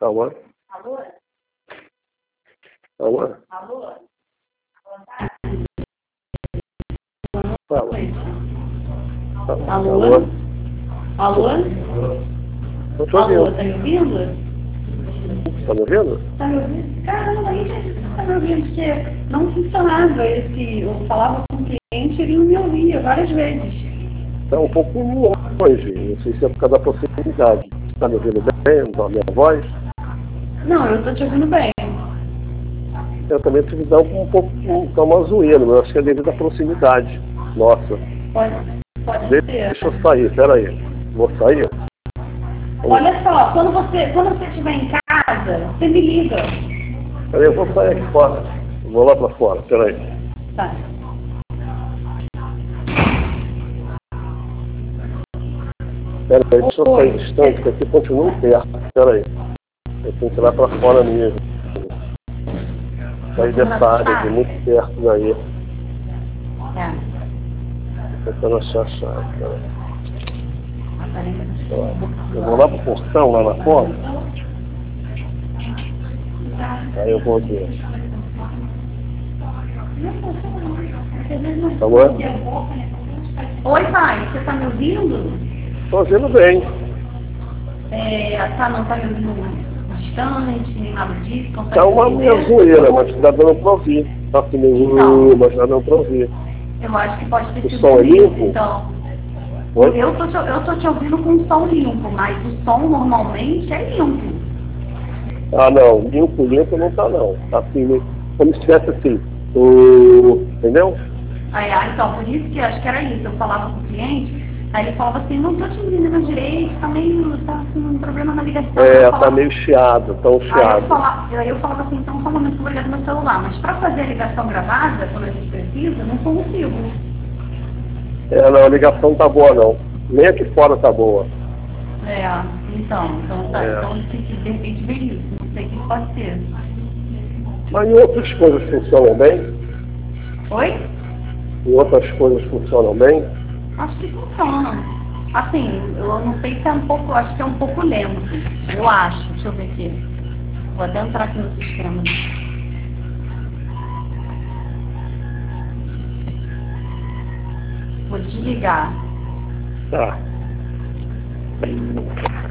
Alô? Alô? Alô? Alô? Fala. Alô? Alô? Alô? Eu tô Alô, ouvindo. tá me ouvindo? Tá me ouvindo? Tá me ouvindo? Caramba, aí tá me ouvindo, porque não funcionava esse. Eu falava com o cliente e ele não me ouvia várias vezes. Tá um pouco longe. Não sei se é por causa da proximidade. Tá me ouvindo bem? A minha voz? Não, eu tô te ouvindo bem. Eu também tive dar um pouco tá uma zoeira, mas eu acho que é devido à proximidade. Nossa. Pode ser. Deixa eu sair, peraí. Vou sair? Olha só, quando você estiver em casa, você me liga. Peraí, eu vou sair aqui fora. Vou lá pra fora, peraí. Tá. Peraí, deixa eu sair distante, que aqui continua perto. Peraí. Eu tenho que ir lá pra fora mesmo. Sair dessa área de muito perto daí. É. Tentando achar a chave, peraí. Eu vou lá pro portão, lá na porta. Aí eu vou ver. Alô? Oi, pai, você tá me ouvindo? Tô ouvindo bem. Não tá me ouvindo distante, nem nada disso? Tá uma meia zoeira, mas tá dando pra ouvir. Tá assim meio, mas tá dando pra ouvir. Eu acho que pode ter O sido som é isso, limpo? então. Oi? Eu tô te ouvindo com som limpo, mas o som normalmente é limpo. Ah, não. Limpo não tá, não. Tá assim, como se tivesse assim. Entendeu? Então, por isso que eu acho que era isso. Eu falava com o cliente, aí ele falava assim, não tô te entendendo direito, tá com um problema na ligação. Tá meio chiado, tão chiado. Aí eu falava assim, então só um momento que eu vou ligar no meu celular. Mas para fazer a ligação gravada, quando a gente precisa, não consigo. Não, a ligação tá boa, não. Nem aqui fora tá boa. Então tem que de repente ver isso. Não sei o que pode ser. Mas em outras coisas funcionam bem? Oi? Em outras coisas funcionam bem? Acho que funciona. Assim, eu não sei se é um pouco, acho que é um pouco lento. Eu acho, deixa eu ver aqui. Vou até entrar aqui no sistema. Vou desligar. Tá.